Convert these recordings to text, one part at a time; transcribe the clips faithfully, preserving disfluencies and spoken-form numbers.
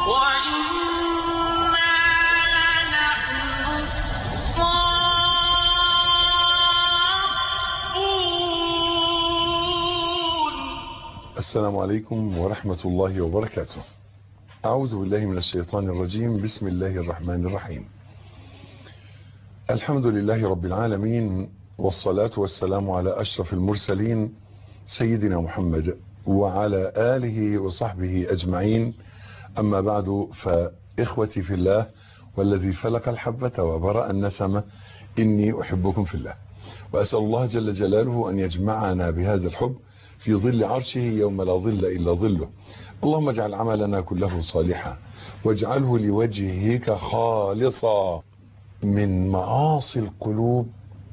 السلام عليكم ورحمة الله وبركاته. أعوذ بالله من الشيطان الرجيم. بسم الله الرحمن الرحيم. الحمد لله رب العالمين، والصلاة والسلام على أشرف المرسلين سيدنا محمد وعلى آله وصحبه أجمعين. أما بعد، فإخوتي في الله والذي فلق الحبة وبرأ النسمة، إني أحبكم في الله، وأسأل الله جل جلاله أن يجمعنا بهذا الحب في ظل عرشه يوم لا ظل إلا ظله. اللهم اجعل عملنا كله صالحا واجعله لوجهك خالصا. من معاصي القلوب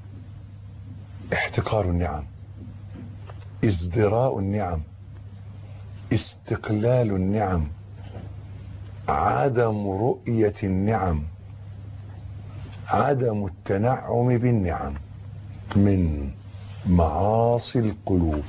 احتقار النعم، ازدراء النعم، استقلال النعم، عدم رؤية النعم، عدم التنعم بالنعم، من معاصي القلوب.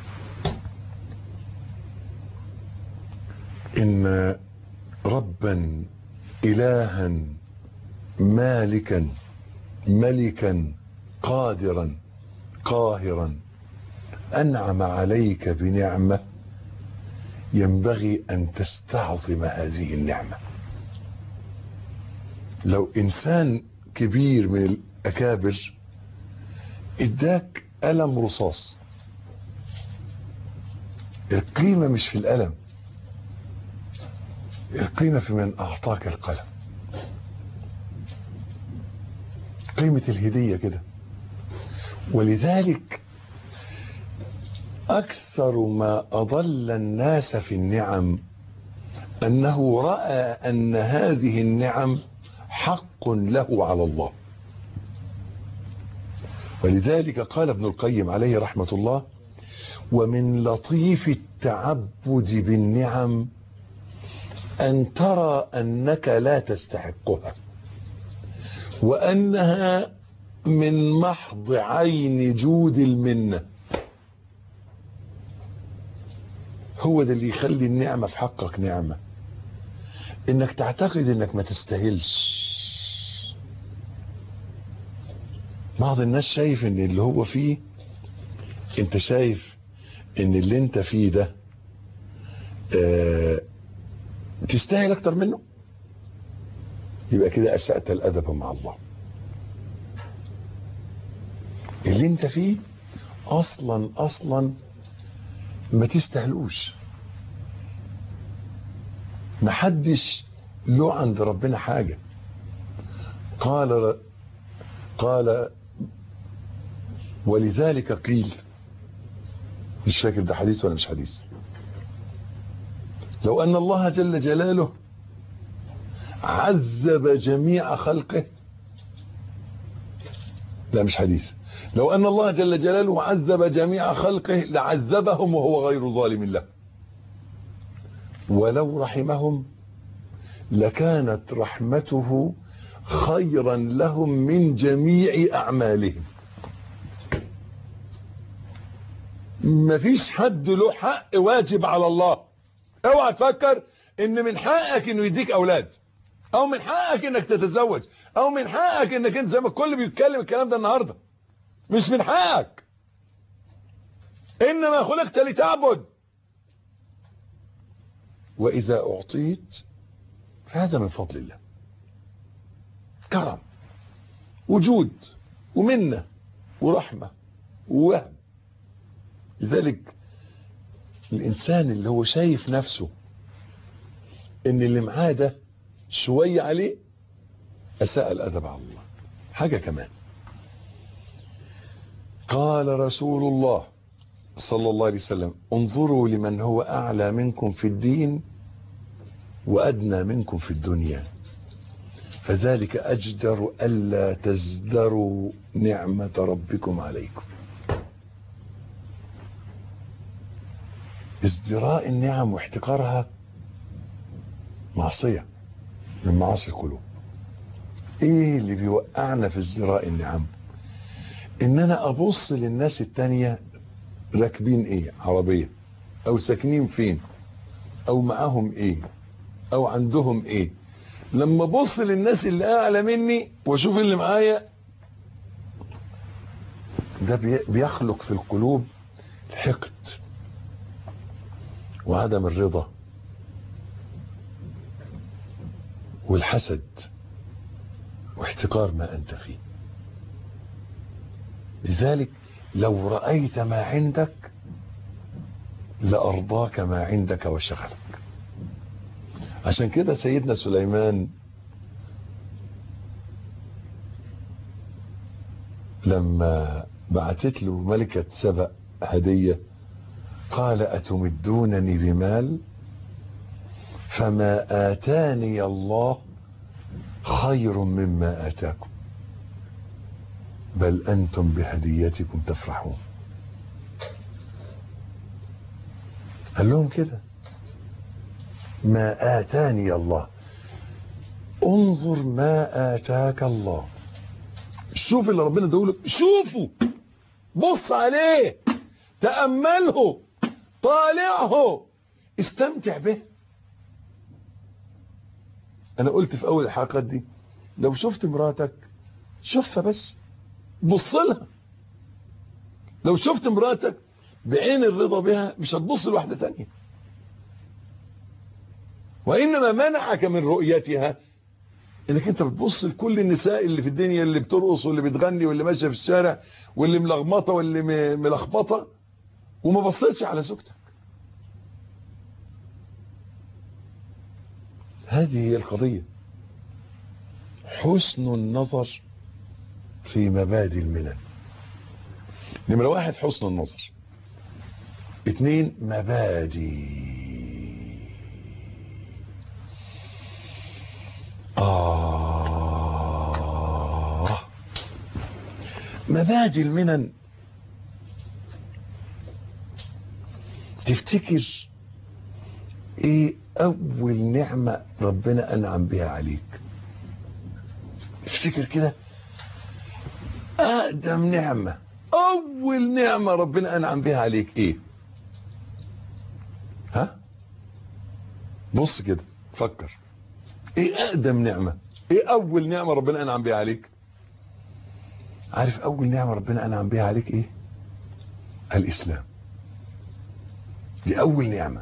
إن ربا إلها مالكا ملكا قادرا قاهرا أنعم عليك بنعمة ينبغي أن تستعظم هذه النعمة. لو إنسان كبير من الأكابر اداك قلم رصاص، القيمة مش في القلم، القيمة في من أعطاك القلم. قيمة الهدية كده. ولذلك أكثر ما أضل الناس في النعم أنه رأى أن هذه النعم حق له على الله. ولذلك قال ابن القيم عليه رحمة الله: ومن لطيف التعبد بالنعم أن ترى أنك لا تستحقها، وأنها من محض عين جود المنة. هو ده اللي يخلي النعمة في حقك نعمة، إنك تعتقد إنك ما تستاهلش. بعض الناس شايف إن اللي هو فيه، أنت شايف إن اللي أنت فيه ده آه تستاهل أكتر منه، يبقى كده أسأت الأدب مع الله. اللي انت فيه اصلا اصلا ما تستاهلوش. محدش له عند ربنا حاجة. قال قال ولذلك قيل، مش فاكر ده حديث ولا مش حديث، لو ان الله جل جلاله عذب جميع خلقه، لا مش حديث، لو أن الله جل جلاله عذب جميع خلقه لعذبهم وهو غير ظالم له، ولو رحمهم لكانت رحمته خيرا لهم من جميع أعمالهم. مفيش حد له حق واجب على الله. اوعى تفكر ان من حقك انه يديك اولاد، او من حقك انك تتزوج، او من حقك انك انت، زي ما الكل بيتكلم الكلام ده النهارده، مش من حقك. انما خلقت لتعبد، واذا اعطيت فهذا من فضل الله، كرم وجود ومنه ورحمه ووهب. لذلك الانسان اللي هو شايف نفسه ان اللي معاه ده شويه عليه، اساء الادب على الله. حاجه كمان، قال رسول الله صلى الله عليه وسلم: انظروا لمن هو اعلى منكم في الدين وادنى منكم في الدنيا، فذلك اجدر الا تزدروا نعمة ربكم عليكم. ازدراء النعم واحتقارها معصية من معاصي القلوب. ايه اللي بيوقعنا في ازدراء النعم؟ ان انا ابص للناس التانية راكبين ايه عربية، او ساكنين فين، او معاهم ايه، او عندهم ايه. لما ابص للناس اللي اعلى مني واشوف اللي معايا، ده بيخلق في القلوب الحقد وعدم الرضا والحسد واحتقار ما انت فيه. لذلك لو رأيت ما عندك لأرضاك ما عندك وشغلك. عشان كده سيدنا سليمان لما بعتت له ملكة سبأ هدية قال أتمدونني بمال فما آتاني الله خير مما آتاكم بل أنتم بهديتكم تفرحون. قال لهم كده ما آتاني الله. انظر ما آتاك الله. شوف اللي ربنا اداهولك، شوفه، بص عليه، تأمله، طالعه، استمتع به. انا قلت في اول الحلقات دي لو شفت مراتك شوفها بس، بص لها. لو شفت مراتك بعين الرضا بها مش هتبص لواحدة تانية. وانما منعك من رؤيتها انك انت بتبص لكل النساء اللي في الدنيا، اللي بترقص واللي بتغني واللي ماشيه في الشارع واللي ملخبطه واللي ملخبطه، وما بصيتش على زوجتك. هذه هي القضيه. حسن النظر في مبادئ المنن. نمرة واحد حسن النظر. اتنين مبادئ. آه مبادئ المنن. تفتكر ايه اول نعمة ربنا انعم بها عليك؟ افتكر كده اقدم نعمة، اول نعمة ربنا انعم بها عليك ايه؟ ها بص كده فكر، ايه اقدم نعمة؟ ايه اول نعمة ربنا انعم بها عليك؟ عارف اول نعمة ربنا انعم بها عليك ايه؟ الاسلام. دي اول نعمة.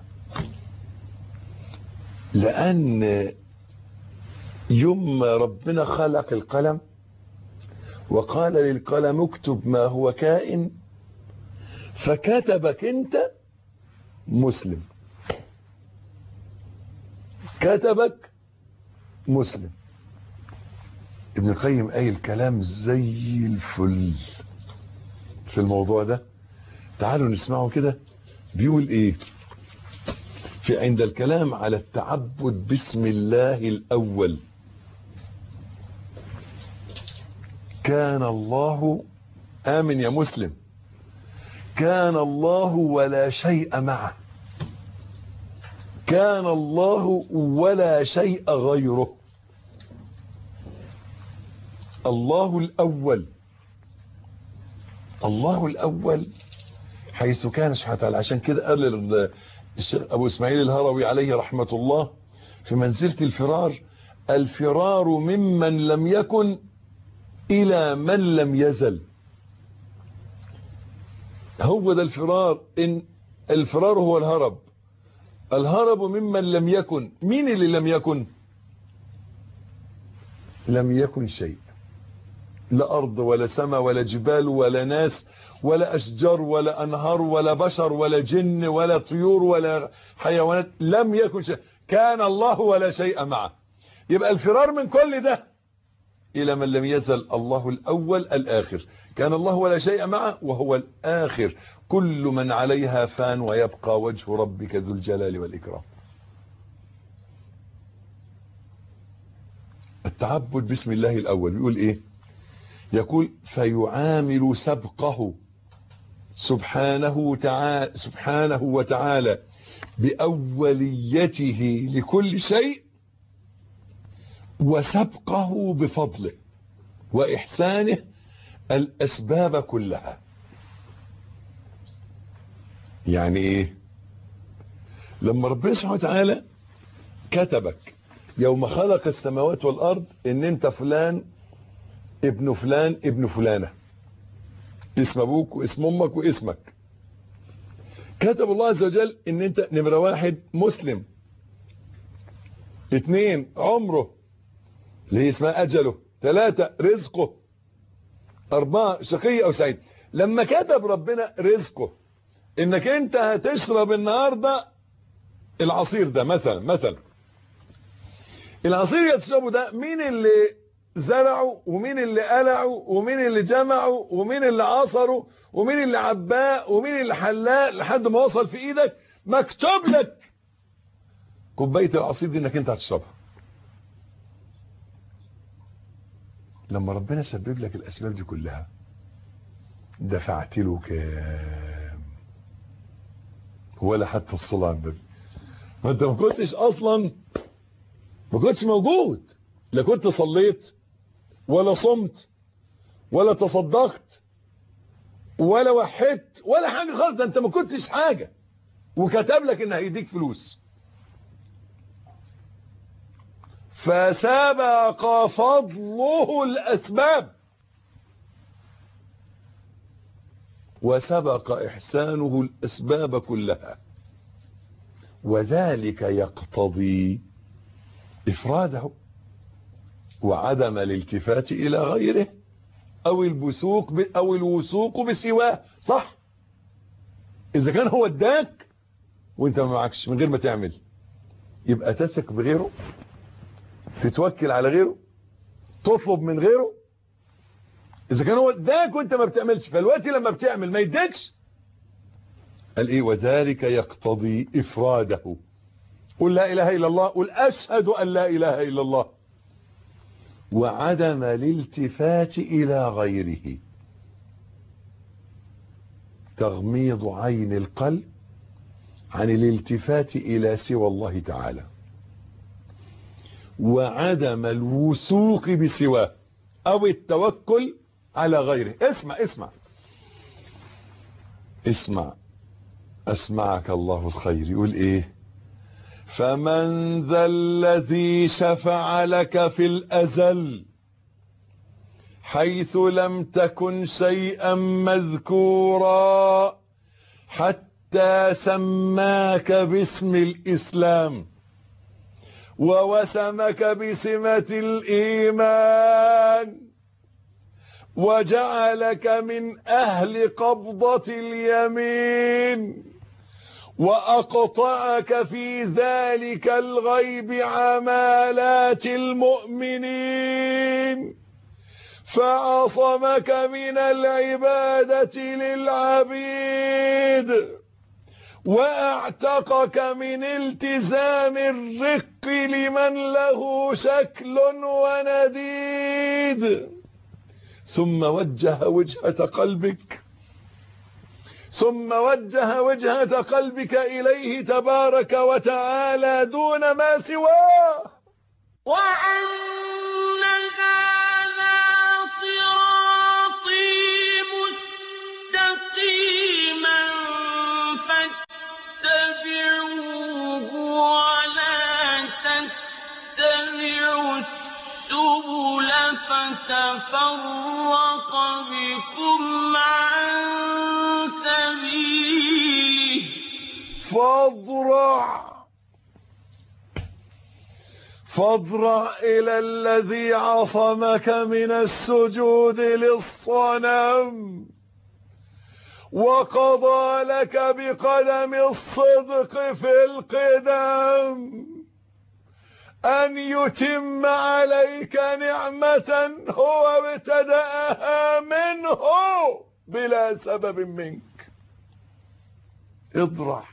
لان يوم ما ربنا خلق القلم وقال للقلم اكتب ما هو كائن، فكتبك انت مسلم. كتبك مسلم. ابن القيم قايل كلام زي الفل في الموضوع ده، تعالوا نسمعه كده. بيقول ايه في عند الكلام على التعبد بسم الله الاول؟ كان الله، آمن يا مسلم، كان الله ولا شيء معه، كان الله ولا شيء غيره. الله الأول. الله الأول حيث كان سبحانه وتعالى. عشان كده قال الشيخ أبو إسماعيل الهروي عليه رحمة الله في منزلة الفرار: الفرار ممن لم يكن إلى من لم يزل. هو ده الفرار. إن الفرار هو الهرب. الهرب ممن لم يكن. مين اللي لم يكن؟ لم يكن شيء، لا أرض ولا سماء ولا جبال ولا ناس ولا أشجار ولا أنهار ولا بشر ولا جن ولا طيور ولا حيوانات. لم يكن شيء. كان الله ولا شيء معه. يبقى الفرار من كل ده إلى من لم يزل الله الأول الآخر. كان الله ولا شيء معه وهو الآخر. كل من عليها فان ويبقى وجه ربك ذو الجلال والإكرام. التعبد بسم الله الأول بيقول إيه؟ يقول فيعامل سبقه سبحانه تعالى سبحانه وتعالى بأوليته لكل شيء وسبقه بفضله وإحسانه الأسباب كلها. يعني إيه؟ لما ربنا سبحانه وتعالى كتبك يوم خلق السماوات والارض ان انت فلان ابن فلان ابن فلانة، اسم ابوك واسم امك واسمك. كتب الله عز وجل ان انت نمرة واحد مسلم، اثنين عمره اللي هي اسمها اجله، ثلاثة رزقه، اربعة شقي او سعيد. لما كتب ربنا رزقه انك انت هتشرب النهاردة العصير ده مثلا مثلا العصير اللي هتشربه ده، مين اللي زرعه ومين اللي قلعه ومين اللي جمعه ومين اللي عصره ومين اللي عباه ومين اللي حلاه لحد ما وصل في ايدك؟ مكتوب لك كوبايه العصير دي انك انت هتشربها. لما ربنا سبب لك الاسباب دي كلها دفعت له كام؟ ولا حتى الصلاه على النبي. ما انت ما كنتش اصلا، ما كنتش موجود، لا كنت صليت ولا صمت ولا تصدقت ولا وحدت ولا حاجه خالص. ده انت ما كنتش حاجه وكتب لك ان هيديك فلوس. فسبق فضله الاسباب وسبق احسانه الاسباب كلها، وذلك يقتضي افراده وعدم الالتفات الى غيره او البسوق ب... او الوثوق بسواه. صح؟ اذا كان هو اداك وانت ما معكش من غير ما تعمل، يبقى تثق بغيره، تتوكل على غيره، تطلب من غيره. اذا كان هو اداك وانت ما بتعملش، فالوقت لما بتعمل ما يديكش، قال ايه؟ وذلك يقتضي افراده. قل لا اله الا الله، قل اشهد ان لا اله الا الله، وعدم الالتفات الى غيره، تغميض عين القلب عن الالتفات الى سوى الله تعالى، وعدم الوثوق بسواه او التوكل على غيره. اسمع اسمع اسمع اسمعك الله الخير. يقول ايه؟ فمن ذا الذي شفع لك في الازل حيث لم تكن شيئا مذكورا حتى سماك باسم الاسلام ووسمك بسمة الايمان وجعلك من اهل قبضة اليمين واقطعك في ذلك الغيب عمالات المؤمنين فعصمك من العبادة للعبيد واعتقك من التزام الرق لمن له شكل ونديد، ثم وجه وجهة قلبك ثم وجه وجهة قلبك إليه تبارك وتعالى دون ما سواه. وأن هذا صراطي مستقيما فاتبعوه ولا تتبعوا السبل فتفرق بكم عن سبيله. فاضرع فاضرع إلى الذي عصمك من السجود للصنم وقضى لك بقدم الصدق في القدم أن يتم عليك نعمة هو ابتدأها منه بلا سبب منك. اضرع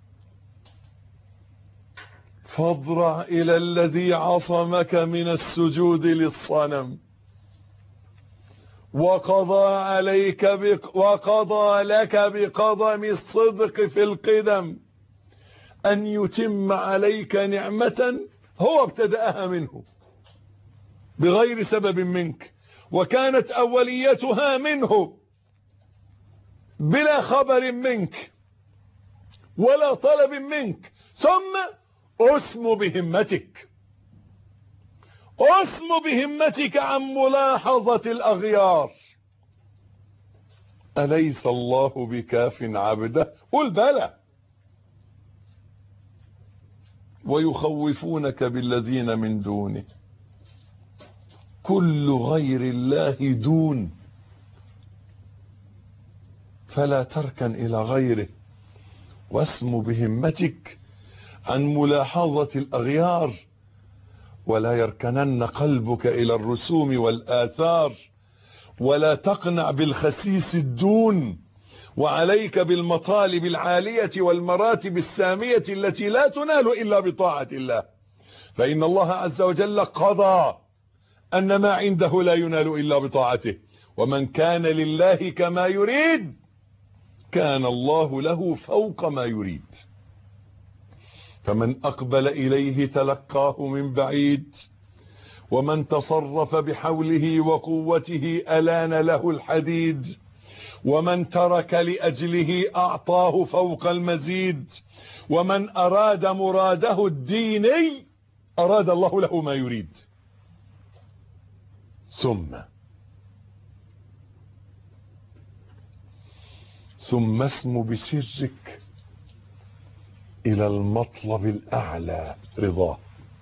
فاضرع إلى الذي عصمك من السجود للصنم وقضى عليك بق وقضى لك بقدم الصدق في القدم أن يتم عليك نعمة هو ابتدأها منه بغير سبب منك، وكانت أوليتها منه بلا خبر منك ولا طلب منك، ثم اسم بهمتك، اسم بهمتك عن ملاحظة الأغيار. أليس الله بكاف عبده؟ قل بلى. ويخوفونك بالذين من دونه، كل غير الله دون، فلا تركن إلى غيره. واسم بهمتك عن ملاحظة الأغيار، ولا يركنن قلبك إلى الرسوم والآثار، ولا تقنع بالخسيس الدون، وعليك بالمطالب العالية والمراتب السامية التي لا تنال إلا بطاعة الله، فإن الله عز وجل قضى أن ما عنده لا ينال إلا بطاعته، ومن كان لله كما يريد كان الله له فوق ما يريد. فمن أقبل إليه تلقاه من بعيد، ومن تصرف بحوله وقوته ألان له الحديد، ومن ترك لأجله أعطاه فوق المزيد، ومن أراد مراده الديني أراد الله له ما يريد. ثم ثم اسم بسرك إلى المطلب الأعلى رضاه،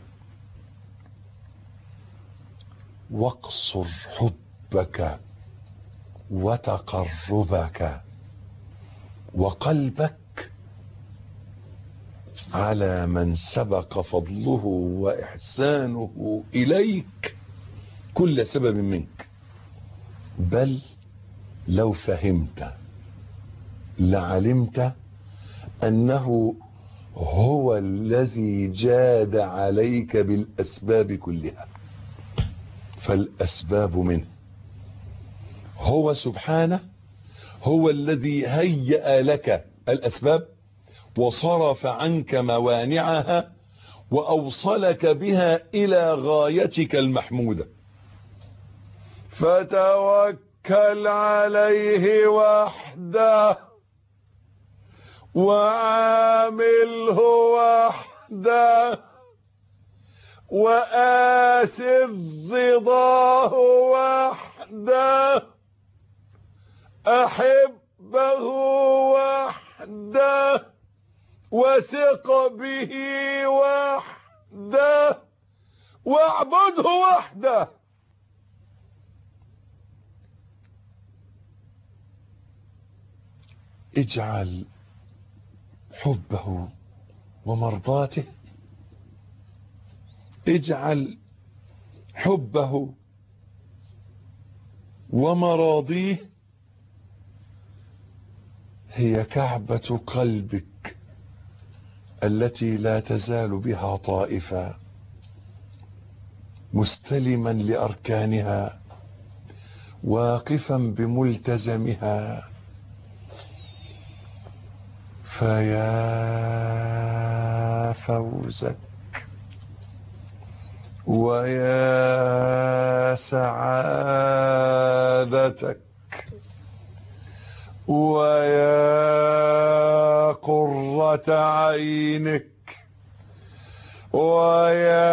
واقصر حبك وتقربك وقلبك على من سبق فضله وإحسانه إليك كل سبب منك، بل لو فهمت لعلمت أنه هو الذي جاد عليك بالأسباب كلها، فالأسباب منه. هو سبحانه هو الذي هيأ لك الأسباب وصرف عنك موانعها وأوصلك بها إلى غايتك المحمودة. فتوكل عليه وحده وعامله وحده وآسف ضداه وحده، أحبه وحده وثق به وحده واعبده وحده. اجعل حبه ومرضاته، اجعل حبه ومراضيه هي كعبة قلبك التي لا تزال بها طائفا، مستلما لأركانها واقفا بملتزمها. فيا فوزك ويا سعادتك ويا قرة عينك ويا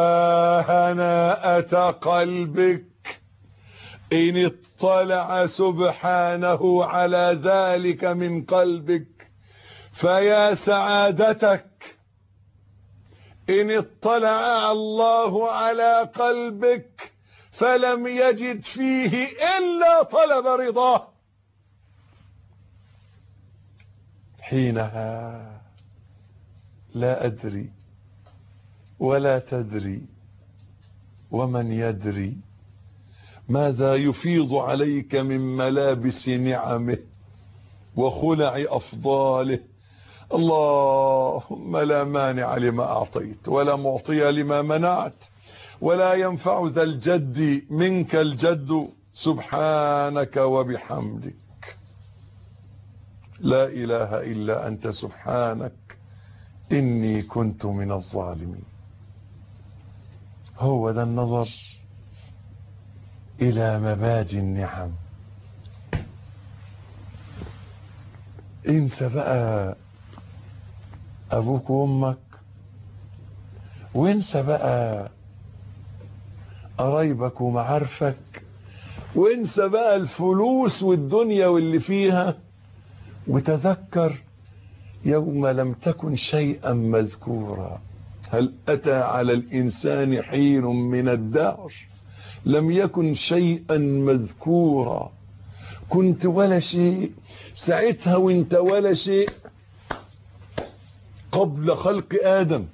هناءة قلبك إن اطلع سبحانه على ذلك من قلبك. فيا سعادتك إن اطلع الله على قلبك فلم يجد فيه إلا طلب رضاه، حينها لا أدري ولا تدري ومن يدري ماذا يفيض عليك من ملابس نعمه وخلع أفضاله. اللهم لا مانع لما أعطيت ولا معطي لما منعت ولا ينفع ذا الجد منك الجد، سبحانك وبحمدك لا إله إلا أنت سبحانك إني كنت من الظالمين. هو ذا النظر إلى مبادئ النعم. انسى بقى أبوك وأمك وانسى بقى قرايبك ومعارفك، وانسى بقى الفلوس والدنيا واللي فيها، وتذكر يوم لم تكن شيئا مذكورا. هل أتى على الإنسان حين من الدهر لم يكن شيئا مذكورا. كنت ولا شيء ساعتها وانت ولا شيء قبل خلق آدم.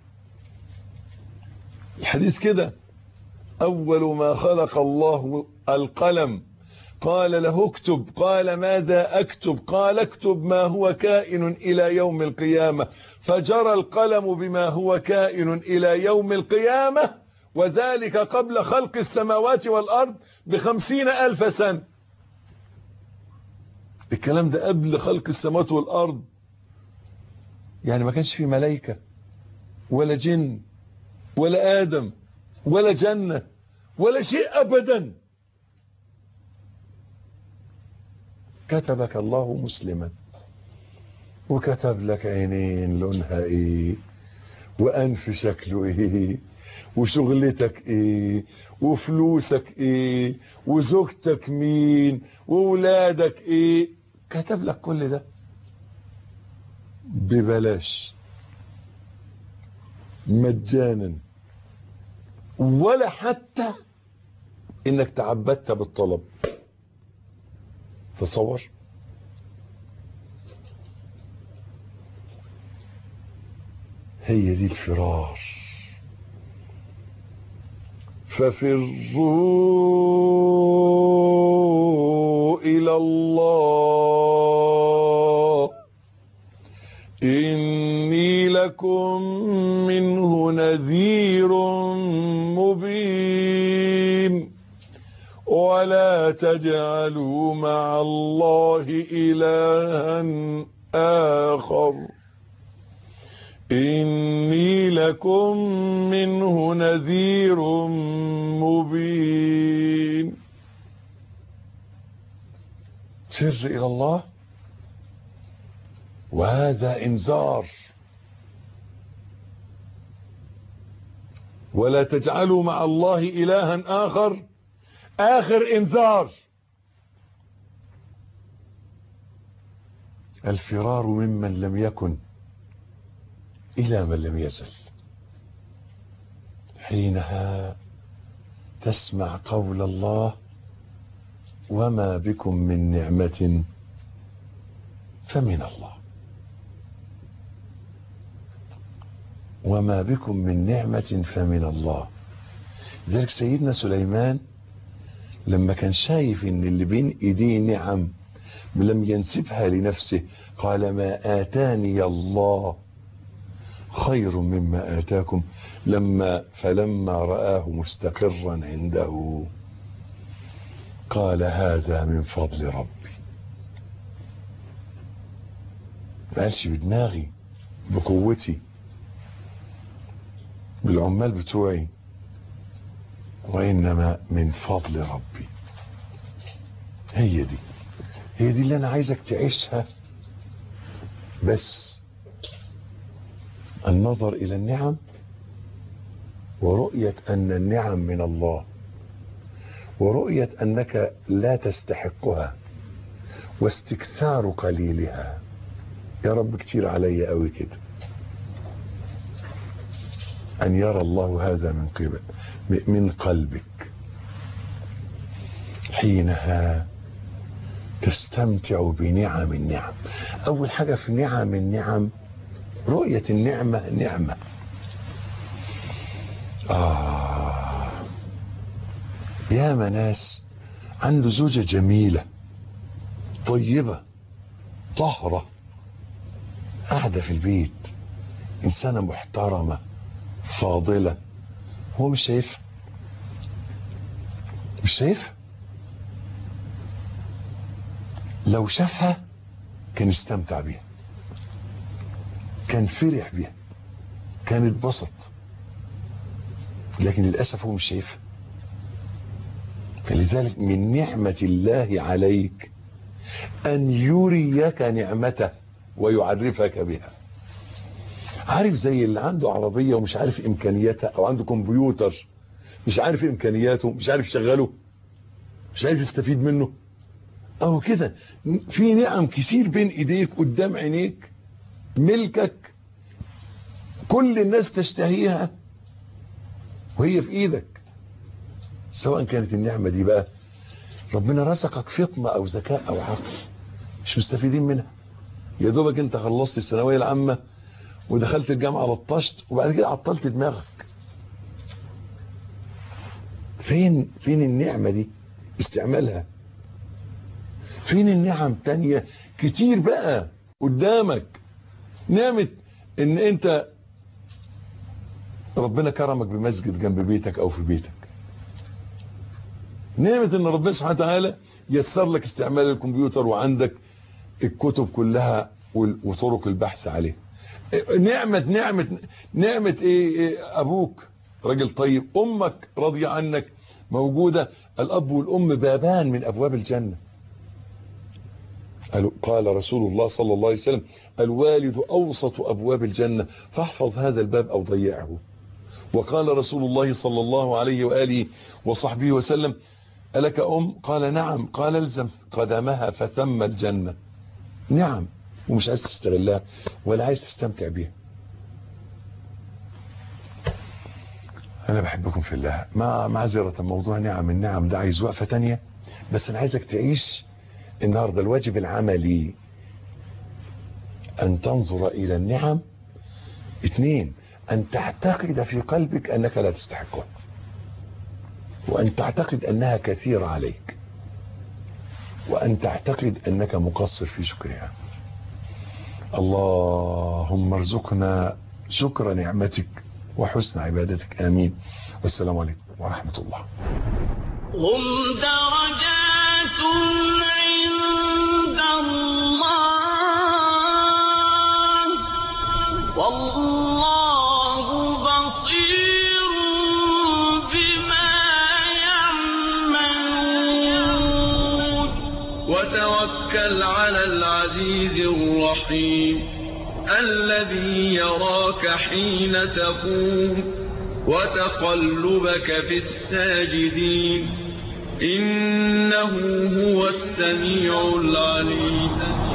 الحديث كده، أول ما خلق الله القلم قال له اكتب، قال ماذا أكتب؟ قال اكتب ما هو كائن إلى يوم القيامة، فجرى القلم بما هو كائن إلى يوم القيامة، وذلك قبل خلق السماوات والأرض بخمسين ألف سنة. الكلام ده قبل خلق السماوات والأرض، يعني ما كانش في ملائكة ولا جن ولا آدم ولا جنة ولا شيء أبدا. كتبك الله مسلما، وكتب لك عينين لونها ايه، وانف شكله ايه، وشغلتك ايه، وفلوسك ايه، وزوجتك مين، وولادك ايه. كتب لك كل ده ببلاش مجانا، ولا حتى انك تعبدت بالطلب. تصور. هي دي الفرار. ففروا إلى الله إني لكم منه نذير مبين ولا تجعلوا مع الله إلها آخر إني لكم منه نذير مبين. فر إلى الله، وهذا إنذار. ولا تجعلوا مع الله إلها آخر، آخر إنذار. الفرار ممن لم يكن إلى من لم يزل. حينها تسمع قول الله وما بكم من نعمة فمن الله، وما بكم من نعمة فمن الله. لذلك سيدنا سليمان لما كان شايف ان اللي بين ايديه نعم لم ينسبها لنفسه قال ما آتاني الله خير مما آتاكم، لما فلما رآه مستقرا عنده قال هذا من فضل ربي. ما قالش بدماغي، بقوتي، بالعمال بتوعي، وإنما من فضل ربي. هي دي هي دي اللي أنا عايزك تعيشها. بس النظر إلى النعم ورؤية أن النعم من الله، ورؤية أنك لا تستحقها، واستكثار قليلها. يا رب كتير علي قوي كده. أن يرى الله هذا من قبل من قلبك. حينها تستمتع بنعم النعم. أول حاجة في نعم النعم رؤية النعمة نعمة. آه يا ناس عنده زوجة جميلة طيبة طهرة قاعدة في البيت، إنسانة محترمة فاضلة، هو مش شايفها، مش شايفها. لو شافها كان استمتع بيها، كان فرح بيها، كان اتبسط، لكن للأسف هو مش شايفها. فلذلك من نعمة الله عليك أن يريك نعمته ويعرفك بها. عارف زي اللي عنده عربية ومش عارف امكانياتها، او عنده كمبيوتر مش عارف امكانياته، مش عارف يشغله، مش عارف يستفيد منه. او كده في نعم كتير بين ايديك قدام عينيك ملكك، كل الناس تشتهيها وهي في ايدك. سواء كانت النعمة دي بقى ربنا رزقك فطنة او ذكاء او عقل، مش مستفيدين منها. يا دوبك انت خلصت الثانوية العامة ودخلت الجامعة لطشت وبعد كده عطلت دماغك. فين فين النعمة دي استعمالها؟ فين النعم تانية كتير بقى قدامك؟ نعمة ان انت ربنا كرمك بمسجد جنب بيتك او في بيتك. نعمة ان ربنا سبحانه وتعالى يسر لك استعمال الكمبيوتر وعندك الكتب كلها وطرق البحث عليه. نعمة نعمة نعمة ايه, إيه ابوك راجل طيب، امك راضية عنك موجودة. الاب والام بابان من ابواب الجنة. قال رسول الله صلى الله عليه وسلم الوالد اوسط ابواب الجنة فاحفظ هذا الباب او ضيعه. وقال رسول الله صلى الله عليه وآله وصحبه وسلم ألك أم؟ قال نعم. قال الزم قدمها فثم الجنة. نعم ومش عايز تستغلها ولا عايز تستمتع بيها. أنا بحبكم في الله. مع معذرة موضوع نعم النعم ده عايز وقفة تانية، بس أنا عايزك تعيش النهاردة الواجب العملي أن تنظر إلى النعم. اثنين، أن تعتقد في قلبك أنك لا تستحقها، وأن تعتقد أنها كثيرة عليك، وأن تعتقد أنك مقصر في شكرها. اللهم ارزقنا شكر نعمتك وحسن عبادتك. آمين. والسلام عليكم ورحمة الله. هم درجات عند الله والله بصير بما يعملون. وتوكل على العزيز الرحيم الذي يراك حين تقوم وتقلبك في الساجدين إنه هو السميع العليم.